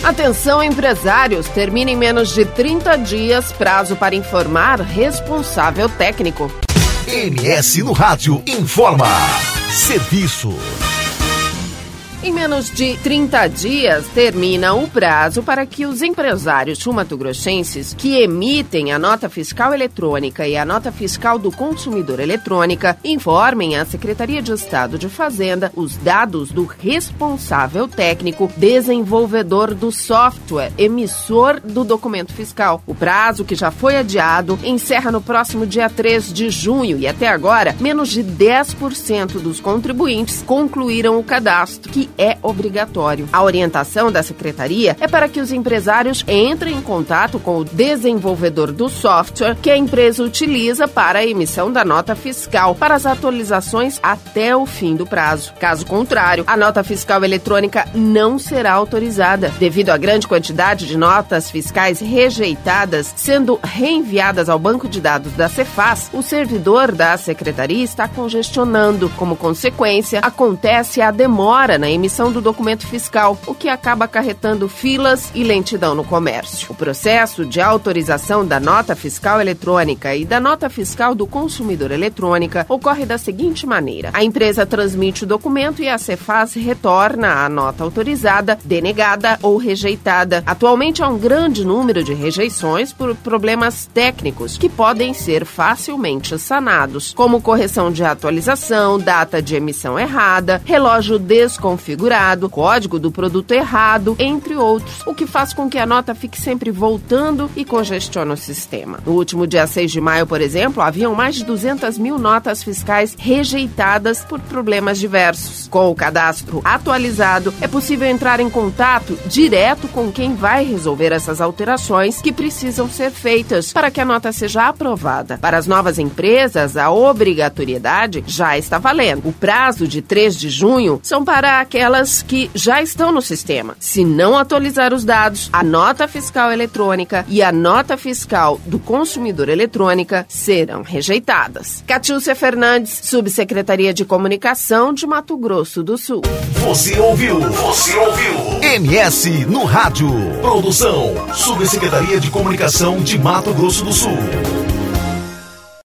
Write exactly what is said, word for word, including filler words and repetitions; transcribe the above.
Atenção, empresários, termina em menos de trinta dias prazo para informar responsável técnico. M S no Rádio informa. Serviço. Em menos de trinta dias, termina o prazo para que os empresários sul-mato-grossenses que emitem a nota fiscal eletrônica e a nota fiscal do consumidor eletrônica informem à Secretaria de Estado de Fazenda os dados do responsável técnico desenvolvedor do software emissor do documento fiscal. O prazo, que já foi adiado, encerra no próximo dia três de junho e até agora, menos de dez por cento dos contribuintes concluíram o cadastro, que é obrigatório. A orientação da Secretaria é para que os empresários entrem em contato com o desenvolvedor do software que a empresa utiliza para a emissão da nota fiscal para as atualizações até o fim do prazo. Caso contrário, a nota fiscal eletrônica não será autorizada. Devido à grande quantidade de notas fiscais rejeitadas sendo reenviadas ao banco de dados da Cefaz, o servidor da Secretaria está congestionando. Como consequência, acontece a demora na emissão do documento fiscal, o que acaba acarretando filas e lentidão no comércio. O processo de autorização da nota fiscal eletrônica e da nota fiscal do consumidor eletrônica ocorre da seguinte maneira: a empresa transmite o documento e a Cefaz retorna a nota autorizada, denegada ou rejeitada. Atualmente há um grande número de rejeições por problemas técnicos que podem ser facilmente sanados, como correção de atualização, data de emissão errada, relógio desconfigurado, código do produto errado, entre outros, o que faz com que a nota fique sempre voltando e congestione o sistema. No último dia seis de maio, por exemplo, haviam mais de duzentas mil notas fiscais rejeitadas por problemas diversos. Com o cadastro atualizado, é possível entrar em contato direto com quem vai resolver essas alterações que precisam ser feitas para que a nota seja aprovada. Para as novas empresas, a obrigatoriedade já está valendo. O prazo de três de junho são para aquelas que já estão no sistema. Se não atualizar os dados, a nota fiscal eletrônica e a nota fiscal do consumidor eletrônica serão rejeitadas. Catiúcia Fernandes, Subsecretaria de Comunicação de Mato Grosso do Sul. Você ouviu? Você ouviu? M S no Rádio. Produção, Subsecretaria de Comunicação de Mato Grosso do Sul.